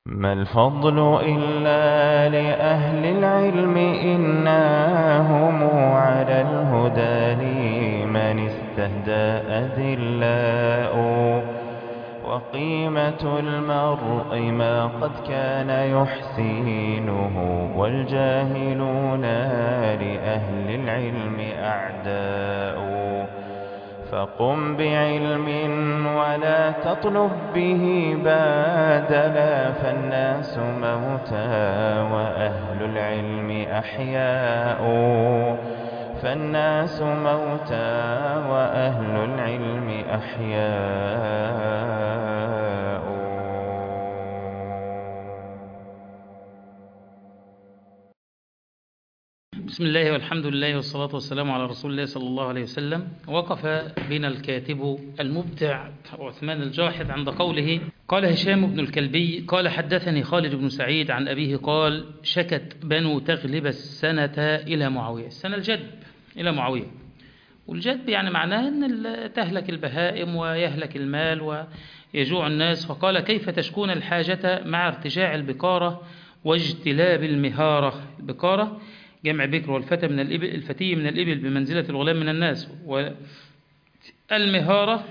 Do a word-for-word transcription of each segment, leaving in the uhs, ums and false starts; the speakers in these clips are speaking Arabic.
ما الفضل إلا لأهل العلم إنهم على الهدى لمن استهدى أذلاء وقيمة المرء ما قد كان يحسينه والجاهلون لأهل العلم أعداء فقم بعلم ولا تطلب به بادلا فالناس موتى وأهل العلم أحياء فالناس موتى وأهل العلم أحياء. بسم الله والحمد لله والصلاة والسلام على رسول الله صلى الله عليه وسلم. وقف بنا الكاتب المبدع عثمان الجاحظ عند قوله: قال هشام بن الكلبي قال حدثني خالد بن سعيد عن أبيه قال: شكت بنو تغلب السنة إلى معاوية. السنة الجدب إلى معاوية، والجدب يعني معناه أن تهلك البهائم ويهلك المال ويجوع الناس. فقال: كيف تشكون الحاجة مع ارتجاع البكارة واجتلاب المهارة؟ البكارة جمع بكر، والفتى من الإبل، الفتي من الإبل بمنزلة الغلام من الناس، والمهارة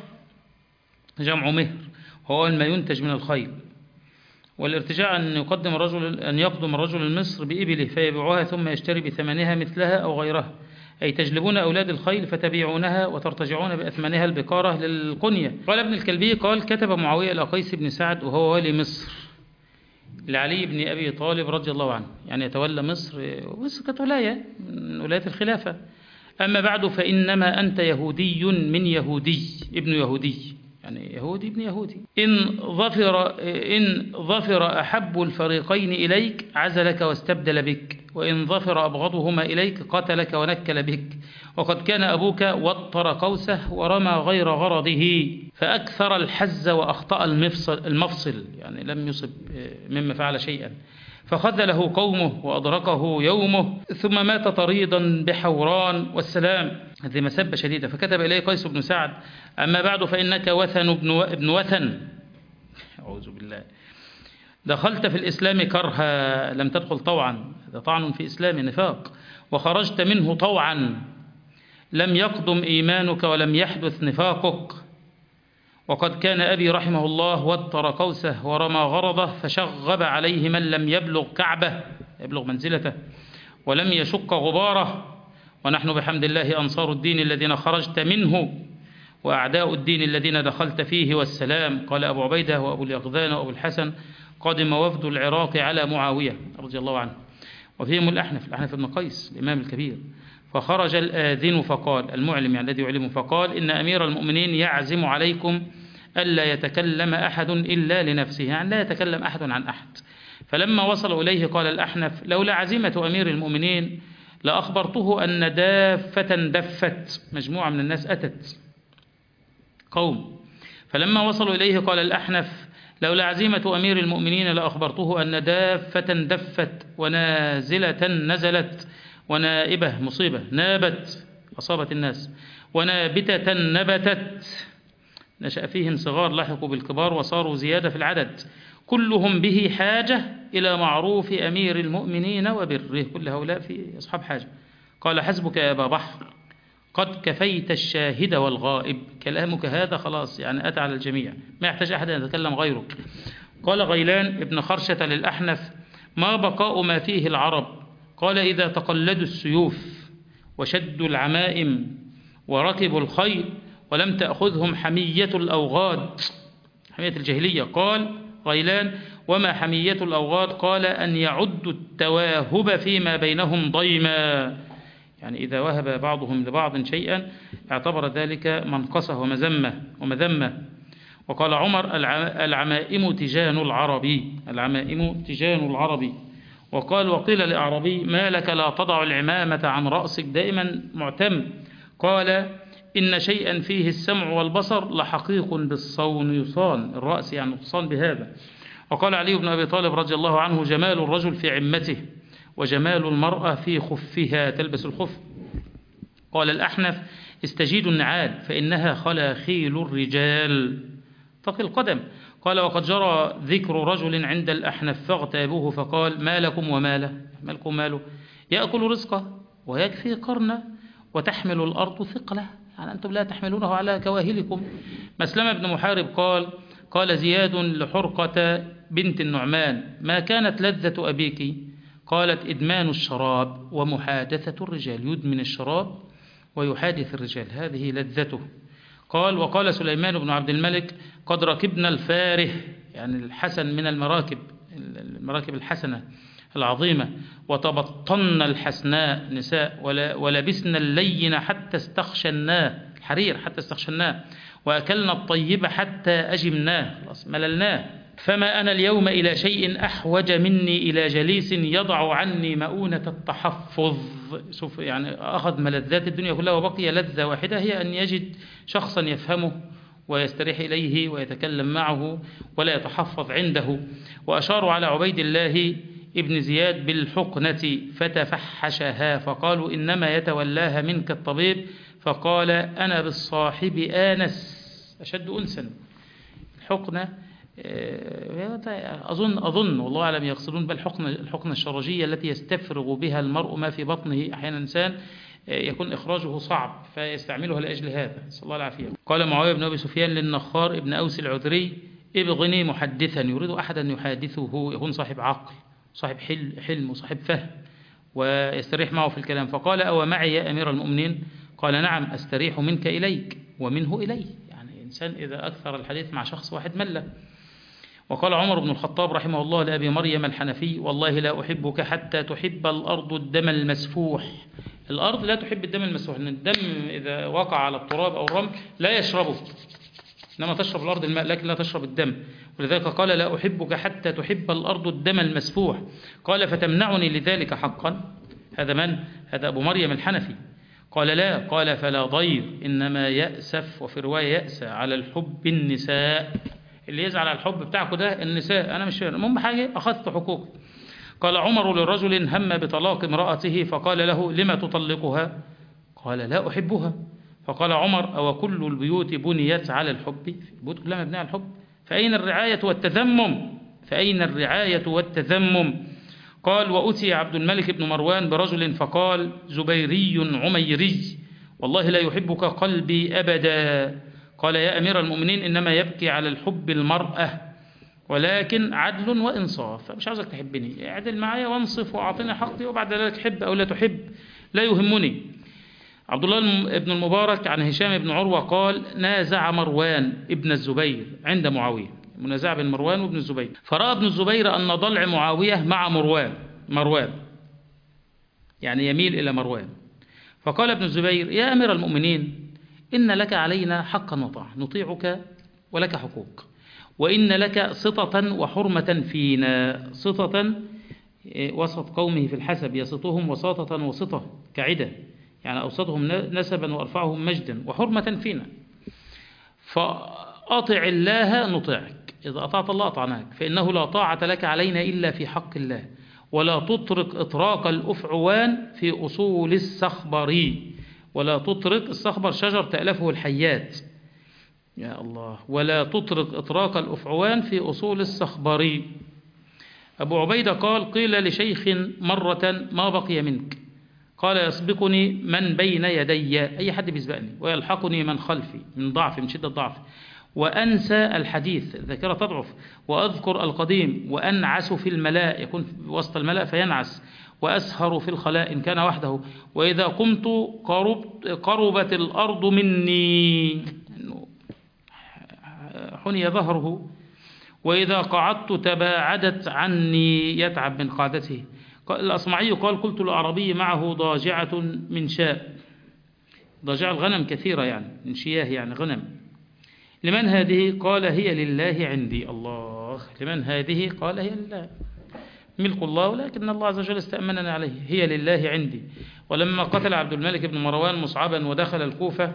جمع مهر هو ما ينتج من الخيل. والارتجاع أن يقدم الرجل أن يقدم الرجل المصر بإبله فيبيعها ثم يشتري بثمنها مثلها أو غيرها، أي تجلبون أولاد الخيل فتبيعونها وترتجعون بأثمنها البكارة للقنية. قال ابن الكلبي قال: كتب معاوية إلى قيس بن سعد وهو والي مصر لعلي بن أبي طالب رضي الله عنه، يعني يتولى مصر، ومصر كانت ولاية من ولايات الخلافة: أما بعد فإنما أنت يهودي من يهودي ابن يهودي، يعني يهودي ابن يهودي. إن ظفر إن ظفر أحب الفريقين إليك عزلك واستبدل بك، وإن ظفر أبغضهما إليك قتلك ونكل بك. وقد كان أبوك وطر قوسه ورمى غير غرضه فأكثر الحز وأخطأ المفصل, المفصل يعني لم يصب مما فعل شيئا، فخذله قومه وأدركه يومه ثم مات طريدا بحوران والسلام. هذه مسبة شديدة. فكتب إليه قيس بن سعد: أما بعد فإنك وثن ابن وثن، أعوذ بالله، دخلت في الإسلام كرها لم تدخل طوعا، هذا طعن في إسلام نفاق، وخرجت منه طوعا لم يقدم إيمانك ولم يحدث نفاقك. وقد كان أبي رحمه الله وتر قوسه ورمى غرضه فشغب عليه من لم يبلغ كعبه، يبلغ منزلته، ولم يشق غباره، ونحن بحمد الله أنصار الدين الذين خرجت منه وأعداء الدين الذين دخلت فيه والسلام. قال أبو عبيدة وأبو اليقظان وأبو الحسن: قدم وفد العراق على معاوية رضي الله عنه، وفيهم الأحنف الأحنف بن قيس الإمام الكبير، فخرج الآذن فقال، المعلم يعني الذي يعلم، فقال: إن أمير المؤمنين يعزم عليكم ألا يتكلم أحد إلا لنفسه، يعني لا يتكلم أحد عن أحد. فلما وصلوا إليه قال الأحنف: لولا عزيمة أمير المؤمنين لأخبرته أن دافة دفت، مجموعة من الناس أتت قوم. فلما وصلوا إليه قال الأحنف: لولا عزيمة أمير المؤمنين لأخبرته أن دافة دفت ونازلة نزلت ونائبة مصيبة نابت أصابت الناس ونابتة نبتت، نشأ فيهم صغار لحقوا بالكبار وصاروا زيادة في العدد، كلهم به حاجة إلى معروف أمير المؤمنين وبره، كل هؤلاء في أصحاب حاجة. قال: حسبك يا أبا بحر، قد كفيت الشاهد والغائب، كلامك هذا خلاص يعني أتى على الجميع، ما يحتاج أحد أن يتكلم غيرك. قال غيلان ابن خرشة للأحنف: ما بقاء ما فيه العرب؟ قال: إذا تقلدوا السيوف وشدوا العمائم وركبوا الخيل ولم تأخذهم حمية الأوغاد، حمية الجاهلية. قال غيلان: وما حمية الأوغاد؟ قال: أن يعدوا التواهب فيما بينهم ضيما، يعني إذا وهب بعضهم لبعض شيئا اعتبر ذلك منقصة ومذمة ومذمة. وقال عمر: العمائم تجان العربي، العمائم تجان العربي. وقال: وقيل لأعربي: ما لك لا تضع العمامة عن رأسك دائما معتم؟ قال: إن شيئا فيه السمع والبصر لحقيق بالصون، يصان الرأس يعني يصان بهذا. وقال علي بن أبي طالب رضي الله عنه: جمال الرجل في عمته وجمال المرأة في خفها، تلبس الخف. قال الأحنف: استجيدوا النعال فإنها خلاخيل الرجال، تقي القدم. قال وقد جرى ذكر رجل عند الأحنف فاغتابوه فقال ما لكم وماله، ما لكم ماله، يأكل رزقه ويكفي قرنه وتحمل الأرض ثقله، يعني أنتم لا تحملونه على كواهلكم. مسلمة بن محارب قال قال زياد لحرقة بنت النعمان ما كانت لذة أبيك؟ قالت إدمان الشراب ومحادثة الرجال، يدمن الشراب ويحادث الرجال، هذه لذته. قال وقال سليمان بن عبد الملك قد ركبنا الفاره، يعني الحسن من المراكب، المراكب الحسنة العظيمة، وتبطن الحسناء نساء، ولبسنا اللين حتى استخشناه، الحرير حتى استخشناه، وأكلنا الطيب حتى أجمناه، مللناه، فما أنا اليوم إلى شيء أحوج مني إلى جليس يضع عني مؤونة التحفظ. شوف يعني أخذ ملذات الدنيا كلها وبقي لذة واحدة هي أن يجد شخصا يفهمه ويستريح إليه ويتكلم معه ولا يتحفظ عنده. وأشاروا على عبيد الله ابن زياد بالحقنة فتفحشها فقالوا إنما يتولاها منك الطبيب، فقال أنا بالصاحب آنس، أشد أنسا. الحقنة أظن أظن والله أعلم يقصدون بالحقنة الحقنة الشرجية التي يستفرغ بها المرء ما في بطنه. أحيانا إنسان يكون إخراجه صعب فيستعملها لأجل هذا، صلى الله العافية. قال معاوية بن أبي سفيان للنخار ابن أوس العذري ابغني محدثا، يريد أحدا يحادثه يكون صاحب عقل صاحب حلم وصاحب فهم ويستريح معه في الكلام. فقال أو معي يا أمير المؤمنين؟ قال نعم أستريح منك إليك ومنه إلي، يعني إنسان إذا أكثر الحديث مع شخص واحد ملة. وقال عمر بن الخطاب رحمه الله لأبي مريم الحنفي والله لا أحبك حتى تحب الأرض الدم المسفوح. الأرض لا تحب الدم المسفوح، لأن الدم إذا وقع على التراب أو الرمل لا يشربه، إنما تشرب الأرض الماء لكن لا تشرب الدم. ولذلك قال لا أحبك حتى تحب الأرض الدم المسفوح. قال فتمنعني لذلك حقا؟ هذا من؟ هذا أبو مريم الحنفي. قال لا. قال فلا ضير إنما يأسف، وفي رواية يأسى على الحب النساء، اللي يزعل على الحب بتاعكم ده النساء، أنا مش فاهم، المهم حاجة أخذت حقوق. قال عمر لرجل هم بطلاق امرأته فقال له لما تطلقها؟ قال لا أحبها. فقال عمر أو كل البيوت بنيت على الحب؟ البيوت كلها مبنية على الحب، فأين الرعاية والتذمم؟ فأين الرعاية والتذمم؟ قال وأتي عبد الملك بن مروان برجل فقال زبيري عميري والله لا يحبك قلبي أبدا. قال يا أمير المؤمنين إنما يبكي على الحب المرأة، ولكن عدل وإنصاف، فمش عاوزك تحبني، اعدل معايا وانصف وأعطيني حقي وبعد ذلك حب أو لا تحب لا يهمني. عبد الله بن المبارك عن هشام بن عروة قال نازع مروان ابن الزبير عند معاوية، منازع بين مروان وابن الزبير، فرأى ابن الزبير أن ضلع معاوية مع مروان مروان يعني يميل إلى مروان، فقال ابن الزبير يا أمير المؤمنين إن لك علينا حقا وطاعة، نطيعك ولك حقوق، وإن لك سطة وحرمة فينا. سطة وسط قومه في الحسب يسطهم وساطة وسطة كعدة، يعني أوسطهم نسبا وأرفعهم مجدا، وحرمة فينا. فأطع الله نطيعك، إذا أطعت الله أطعناك، فإنه لا طاعة لك علينا إلا في حق الله، ولا تطرق إطراق الأفعوان في أصول الصخبر، ولا تطرق الصخبر شجر تألفه الحيات يا الله، ولا تطرق إطراق الأفعوان في أصول الصخبر. أبو عبيدة قال قيل لشيخ مرة ما بقي منك؟ قال يسبقني من بين يدي، أي حد بيسبقني، ويلحقني من خلفي من ضعف من شدة ضعف، وأنسى الحديث الذاكرة تضعف، وأذكر القديم، وأنعس في الملاء يكون وسط الملاء فينعس، وأسهر في الخلاء إن كان وحده، وإذا قمت قربت قربت الأرض مني حني ظهره، وإذا قعدت تباعدت عني يتعب من قعدته. الأصمعي قال قلت العربي معه ضاجعة من شاء، ضاجع الغنم كثيرة يعني من شياه يعني غنم. لمن هذه؟ قال هي لله عندي. الله، لمن هذه؟ قال هي لله، ملك الله، ولكن الله عز وجل استأمننا عليه، هي لله عندي. ولما قتل عبد الملك بن مروان مصعبا ودخل الكوفة،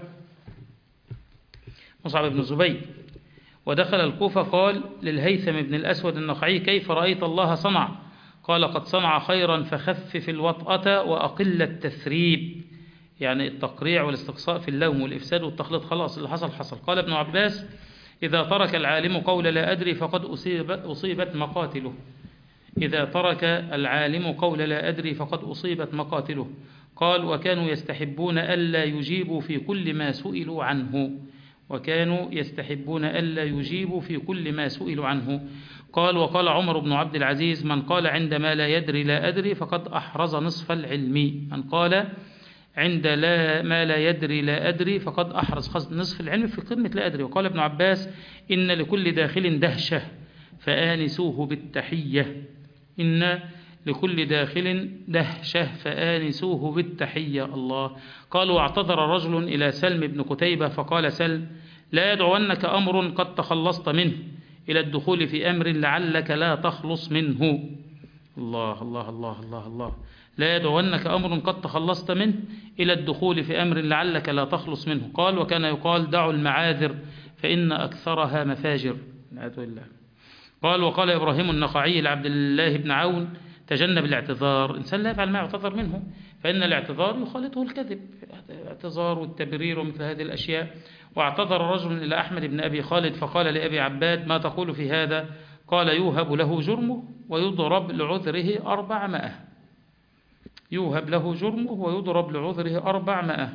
مصعب بن زبير، ودخل الكوفة قال للهيثم بن الأسود النخعي كيف رأيت الله صنع؟ قال قد صنع خيرا فخفف الوطأة وأقل التثريب، يعني التقريع والاستقصاء في اللوم والإفساد والتخليط، خلاص اللي حصل حصل. قال ابن عباس إذا ترك العالم قول لا أدري فقد أصيب أصيبت مقاتله. إذا ترك العالم قول لا أدري فقد أصيبت مقاتله. قال وكانوا يستحبون ألا يجيبوا في كل ما سئلوا عنه. وكانوا يستحبون ألا يجيبوا في كل ما سئلوا عنه. قال وقال عمر بن عبد العزيز من قال عندما لا يدري لا أدري فقد أحرز نصف العلم. من قال عند لا ما لا يدري لا أدري فقد أحرز نصف العلم في قمة لا أدري. وقال ابن عباس إن لكل داخل دهشة فآنسوه بالتحية. إن لكل داخل دهشة فآنسوه بالتحية. الله. قال واعتذر رجل إلى سلم بن قتيبة فقال سلم لا يدعونك أمر قد تخلصت منه إلى الدخول في أمر لعلك لا تخلص منه. الله الله الله الله الله. لا يدعونك أمر قد تخلصت منه إلى الدخول في أمر لعلك لا تخلص منه. قال وكان يقال دعوا المعاذر فإن أكثرها مفاجر. قال وقال إبراهيم النخعي لعبد الله بن عون تجنب الاعتذار. الإنسان لا يفعل ما يعتذر منه فإن الاعتذار يخالطه الكذب. الاعتذار والتبرير ومثل هذه الأشياء. واعتذر رجل إلى أحمد بن أبي خالد فقال لأبي عباد ما تقول في هذا؟ قال يوهب له جرمه ويضرب لعذره أربعمائة. يوهب له جرمه ويضرب لعذره أربعمائة.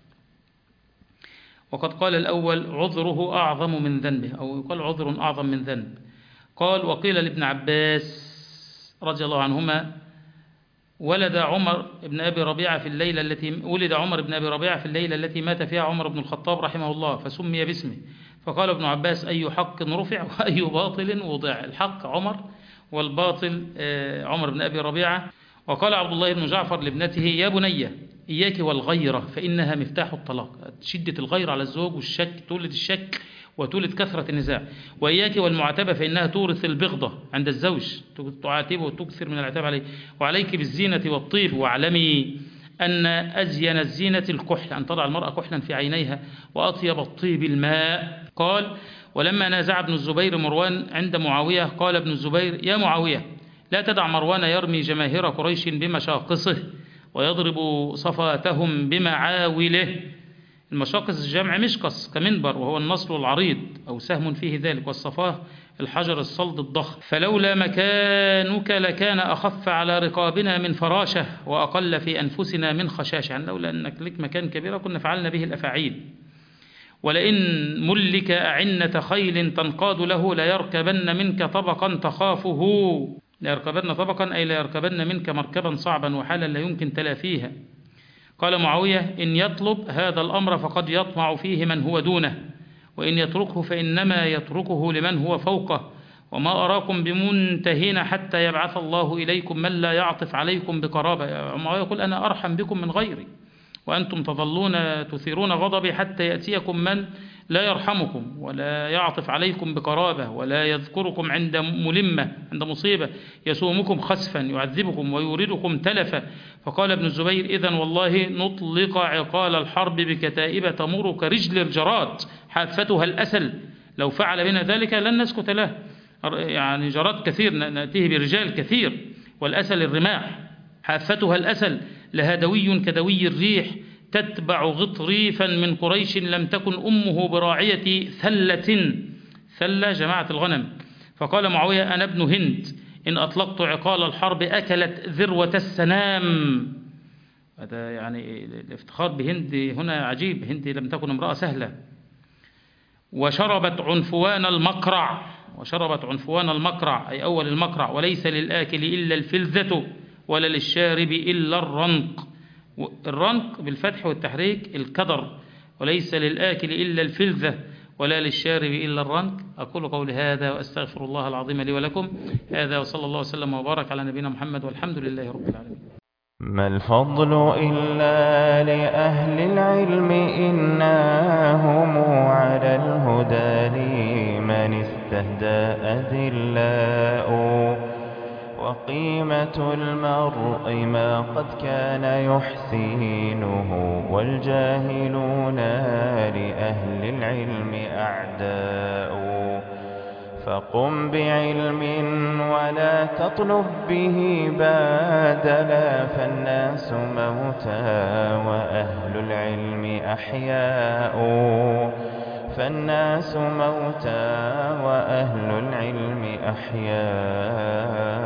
وقد قال الأول عذره أعظم من ذنبه أو يقال عذر أعظم من ذنب. قال وقيل لابن عباس رضي الله عنهما ولد عمر بن أبي ربيعة في الليلة التي ولد عمر بن أبي ربيعة في الليلة التي مات فيها عمر بن الخطاب رحمه الله فسمي باسمه. فقال ابن عباس أي حق رفع وأي باطل وضع. الحق عمر والباطل عمر بن أبي ربيعة. وقال عبد الله بن جعفر لابنته يا بني إياك والغيرة فإنها مفتاح الطلاق. شدة الغير على الزوج والشك تولد الشك وتولد كثرة النزاع. وإياك والمعاتبة فإنها تورث البغضة عند الزوج تعاتبه وتكثر من العتاب عليه. وعليك بالزينة والطيب واعلمي أن أزين الزينة الكحل أن تضع المرأة كحلا في عينيها وأطيب الطيب الماء. قال ولما نازع ابن الزبير مروان عند معاوية قال ابن الزبير يا معاوية لا تدع مروان يرمي جماهير قريش بمشاقصه ويضرب صفاتهم بمعاوله. المشاقص جمع مشقص كمنبر وهو النصل العريض أو سهم فيه ذلك والصفاه الحجر الصلد الضخم. فلولا مكانك لكان أخف على رقابنا من فراشة وأقل في أنفسنا من خشاشة. يعني لولا أنك لك مكان كبير كنا فعلنا به الأفاعيل. ولئن ملك أعنة خيل تنقاد له ليركبن منك طبقا تخافه. ليركبن طبقا أي ليركبن منك مركبا صعبا وحالا لا يمكن تلافيها. قال معاوية إن يطلب هذا الأمر فقد يطمع فيه من هو دونه وإن يتركه فإنما يتركه لمن هو فوقه وما أراكم بمنتهين حتى يبعث الله إليكم من لا يعطف عليكم بقرابة. معاوية يقول أنا أرحم بكم من غيري وأنتم تظلون تثيرون غضبي حتى يأتيكم من لا يرحمكم ولا يعطف عليكم بقرابة ولا يذكركم عند ملمة عند مصيبة يسومكم خسفا يعذبكم ويوردكم تلفا. فقال ابن الزبير إذن والله نطلق عقال الحرب بكتائب تمر كرجل الجراد حافتها الأسل. لو فعل بنا ذلك لن نسكت له. يعني جراد كثير نأتيه برجال كثير والأسل الرماح. حافتها الأسل لها دوي كدوي الريح تتبع غطريفا من قريش لم تكن أمه براعية ثلة. ثلة جماعة الغنم. فقال معاوية أنا ابن هند إن أطلقت عقال الحرب أكلت ذروة السنام. هذا يعني الافتخار بهند هنا عجيب. هند لم تكن امرأة سهلة. وشربت عنفوان المقرع. وشربت عنفوان المقرع أي أول المقرع وليس للآكل إلا الفلذة ولا للشارب إلا الرنق. الرنق بالفتح والتحريك الكدر وليس للآكل إلا الفلذة ولا للشارب إلا الرنق. أقول قولي هذا وأستغفر الله العظيم لي ولكم. هذا وصلى الله وسلم وبارك على نبينا محمد والحمد لله رب العالمين. ما الفضل إلا لأهل العلم إنهم على الهدى لمن استهدى أذلاء. وقيمة المرء ما قد كان يحسنه والجاهلون لأهل العلم أعداء. فقم بعلم ولا تطلب به بادلا فالناس موتى وأهل العلم أحياء. فالناس موتى وأهل العلم أحياء